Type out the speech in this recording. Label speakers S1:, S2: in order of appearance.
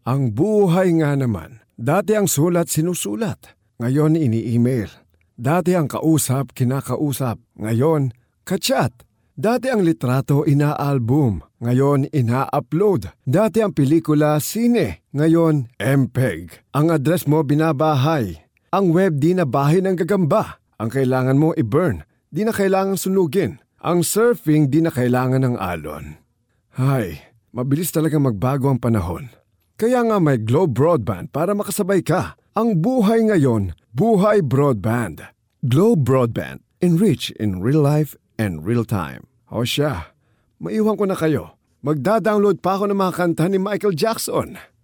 S1: Ang buhay nga naman. Dati ang sulat sinusulat, ngayon ini-email. Dati ang kausap kinakausap, ngayon ka-chat. Dati ang litrato ina-album, ngayon ina-upload. Dati ang pelikula sine, ngayon MPEG. Ang address mo binabahay. Ang web di na bahay ng gagamba. Ang kailangan mo i-burn, di na kailangan sunugin. Ang surfing di na kailangan ng alon. Hay, mabilis talaga magbago ang panahon. Kaya nga may Globe Broadband para makasabay ka. Ang buhay ngayon, buhay broadband. Globe Broadband, enrich in real life and real time. O siya, maiwan ko na kayo. Magda-download pa ako ng mga kanta ni Michael Jackson.